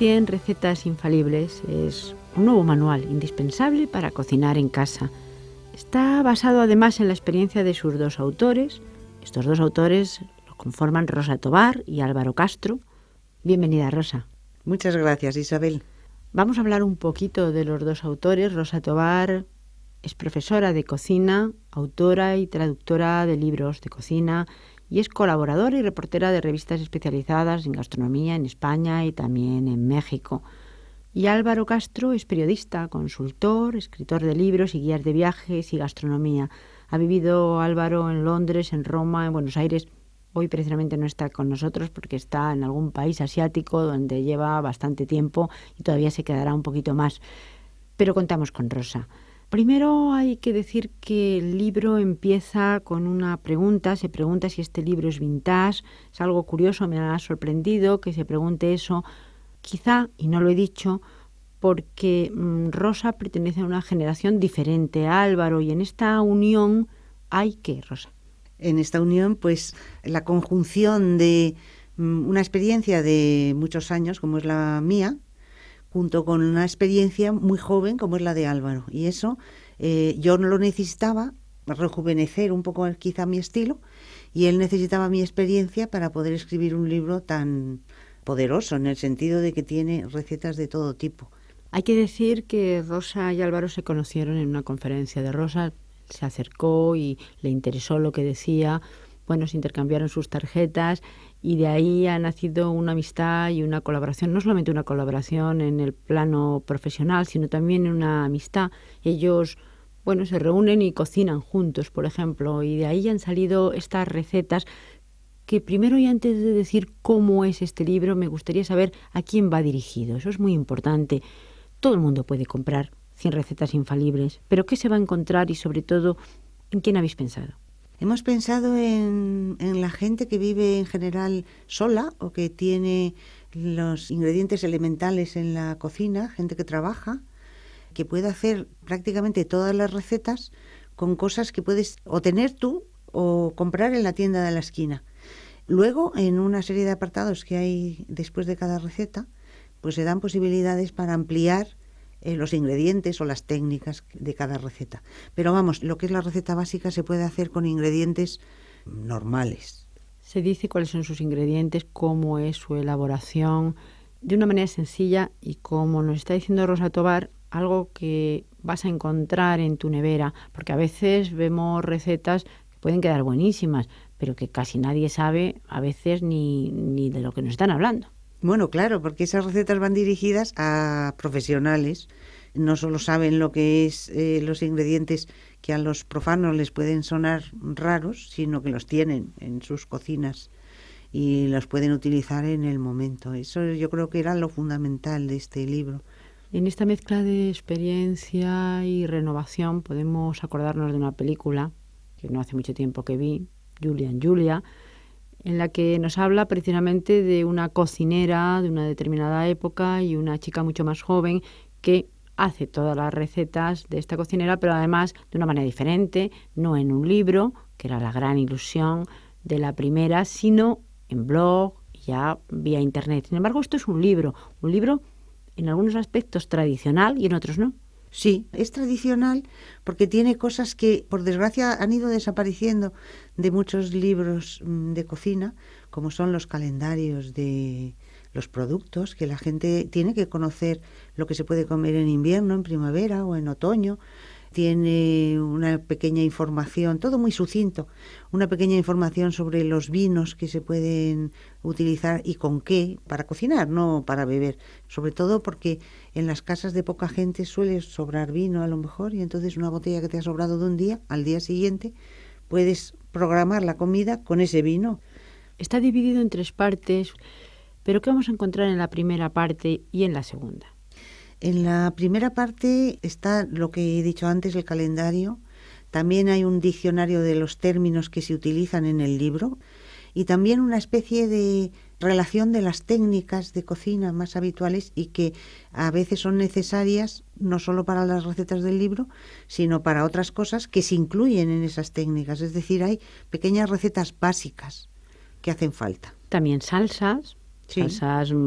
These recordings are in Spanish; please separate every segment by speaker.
Speaker 1: 100 recetas infalibles es un nuevo manual indispensable para cocinar en casa. Está basado además en la experiencia de sus dos autores. Estos dos autores lo conforman Rosa Tobar y Álvaro Castro. Bienvenida, Rosa.
Speaker 2: Muchas gracias, Isabel.
Speaker 1: Vamos a hablar un poquito de los dos autores. Rosa Tobar es profesora de cocina, autora y traductora de libros de cocina y es colaboradora y reportera de revistas especializadas en gastronomía en España y también en México. Y Álvaro Castro es periodista, consultor, escritor de libros y guías de viajes y gastronomía. Ha vivido Álvaro en Londres, en Roma, en Buenos Aires. Hoy precisamente no está con nosotros porque está en algún país asiático donde lleva bastante tiempo y todavía se quedará un poquito más. Pero contamos con Rosa. Primero hay que decir que el libro empieza con una pregunta. Se pregunta si este libro es vintage. Es algo curioso, me ha sorprendido que se pregunte eso. Quizá, y no lo he dicho, porque Rosa pertenece a una generación diferente a Álvaro y en esta unión hay ¿qué, Rosa?
Speaker 2: En esta unión, pues la conjunción de una experiencia de muchos años, como es la mía, junto con una experiencia muy joven como es la de Álvaro. Y eso yo no lo necesitaba, rejuvenecer un poco quizá mi estilo, y él necesitaba mi experiencia para poder escribir un libro tan poderoso, en el sentido de que tiene recetas de todo tipo.
Speaker 1: Hay que decir que Rosa y Álvaro se conocieron en una conferencia de Rosa, se acercó y le interesó lo que decía. Bueno, se intercambiaron sus tarjetas y de ahí ha nacido una amistad y una colaboración, no solamente una colaboración en el plano profesional, sino también una amistad. Ellos, bueno, se reúnen y cocinan juntos, por ejemplo, y de ahí han salido estas recetas que primero y antes de decir cómo es este libro, me gustaría saber a quién va dirigido. Eso es muy importante. Todo el mundo puede comprar 100 recetas infalibles, pero ¿qué se va a encontrar y sobre todo en quién habéis pensado?
Speaker 2: Hemos pensado en la gente que vive en general sola o que tiene los ingredientes elementales en la cocina, gente que trabaja, que puede hacer prácticamente todas las recetas con cosas que puedes o tener tú o comprar en la tienda de la esquina. Luego, en una serie de apartados que hay después de cada receta, pues se dan posibilidades para ampliar los ingredientes o las técnicas de cada receta. Pero vamos, lo que es la receta básica se puede hacer con ingredientes normales.
Speaker 1: Se dice cuáles son sus ingredientes, cómo es su elaboración, de una manera sencilla y como nos está diciendo Rosa Tobar, algo que vas a encontrar en tu nevera, porque a veces vemos recetas que pueden quedar buenísimas, pero que casi nadie sabe a veces ni de lo que nos están hablando.
Speaker 2: Bueno, claro, porque esas recetas van dirigidas a profesionales. No solo saben lo que es los ingredientes que a los profanos les pueden sonar raros, sino que los tienen en sus cocinas y los pueden utilizar en el momento. Eso yo creo que era lo fundamental de este libro.
Speaker 1: En esta mezcla de experiencia y renovación podemos acordarnos de una película que no hace mucho tiempo que vi, Julia and Julia, en la que nos habla precisamente de una cocinera de una determinada época y una chica mucho más joven que hace todas las recetas de esta cocinera, pero además de una manera diferente, no en un libro, que era la gran ilusión de la primera, sino en blog, ya vía internet. Sin embargo, esto es un libro en algunos aspectos tradicional y en otros no.
Speaker 2: Sí, es tradicional porque tiene cosas que, por desgracia, han ido desapareciendo de muchos libros de cocina, como son los calendarios de los productos, que la gente tiene que conocer lo que se puede comer en invierno, en primavera o en otoño. Tiene una pequeña información, todo muy sucinto, una pequeña información sobre los vinos que se pueden utilizar y con qué, para cocinar, no para beber. Sobre todo porque en las casas de poca gente suele sobrar vino a lo mejor, y entonces una botella que te ha sobrado de un día, al día siguiente puedes programar la comida con ese vino.
Speaker 1: Está dividido en 3 partes, pero ¿qué vamos a encontrar en la primera parte y en la segunda?
Speaker 2: En la primera parte está lo que he dicho antes, el calendario. También hay un diccionario de los términos que se utilizan en el libro y también una especie de relación de las técnicas de cocina más habituales y que a veces son necesarias no solo para las recetas del libro, sino para otras cosas que se incluyen en esas técnicas. Es decir, hay pequeñas recetas básicas que hacen falta.
Speaker 1: También salsas,
Speaker 2: sí.
Speaker 1: Salsas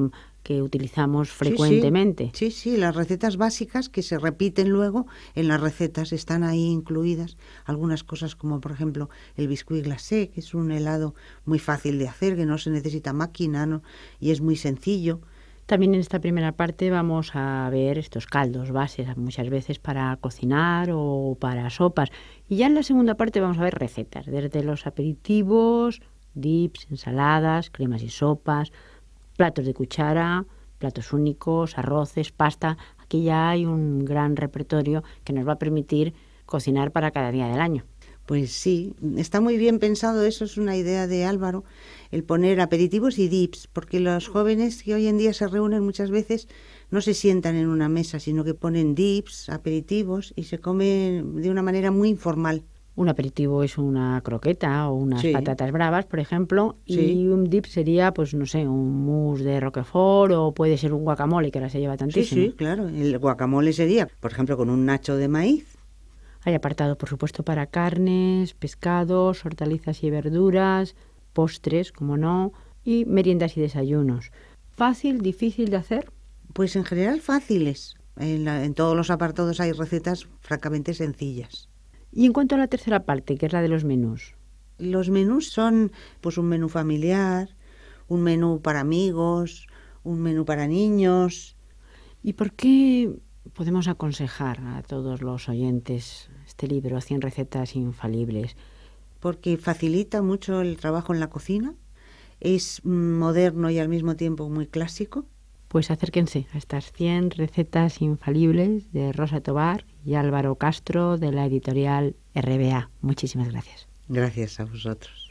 Speaker 1: que utilizamos frecuentemente.
Speaker 2: Sí, las recetas básicas que se repiten luego en las recetas están ahí incluidas. Algunas cosas como, por ejemplo, el biscuit glacé, que es un helado muy fácil de hacer, que no se necesita máquina, ¿no? Y es muy sencillo.
Speaker 1: También en esta primera parte vamos a ver estos caldos bases, muchas veces para cocinar o para sopas. Y ya en la segunda parte vamos a ver recetas, desde los aperitivos, dips, ensaladas, cremas y sopas, platos de cuchara, platos únicos, arroces, pasta. Aquí ya hay un gran repertorio que nos va a permitir cocinar para cada día del año.
Speaker 2: Pues sí, está muy bien pensado, eso es una idea de Álvaro, el poner aperitivos y dips, porque los jóvenes que hoy en día se reúnen muchas veces no se sientan en una mesa, sino que ponen dips, aperitivos y se comen de una manera muy informal.
Speaker 1: Un aperitivo es una croqueta o unas patatas bravas, por ejemplo, y un dip sería, pues no sé, un mousse de Roquefort o puede ser un guacamole, que ahora se lleva tantísimo.
Speaker 2: Sí, claro. El guacamole sería, por ejemplo, con un nacho de maíz.
Speaker 1: Hay apartado, por supuesto, para carnes, pescados, hortalizas y verduras, postres, como no, y meriendas y desayunos. ¿Fácil, difícil de hacer?
Speaker 2: Pues en general fáciles. En todos los apartados hay recetas francamente sencillas.
Speaker 1: Y en cuanto a la tercera parte, que es la de los menús.
Speaker 2: Los menús son pues un menú familiar, un menú para amigos, un menú para niños.
Speaker 1: ¿Y por qué podemos aconsejar a todos los oyentes este libro, 100 recetas infalibles?
Speaker 2: Porque facilita mucho el trabajo en la cocina, es moderno y al mismo tiempo muy clásico.
Speaker 1: Pues acérquense a estas 100 recetas infalibles de Rosa Tobar y Álvaro Castro de la editorial RBA. Muchísimas gracias.
Speaker 2: Gracias a vosotros.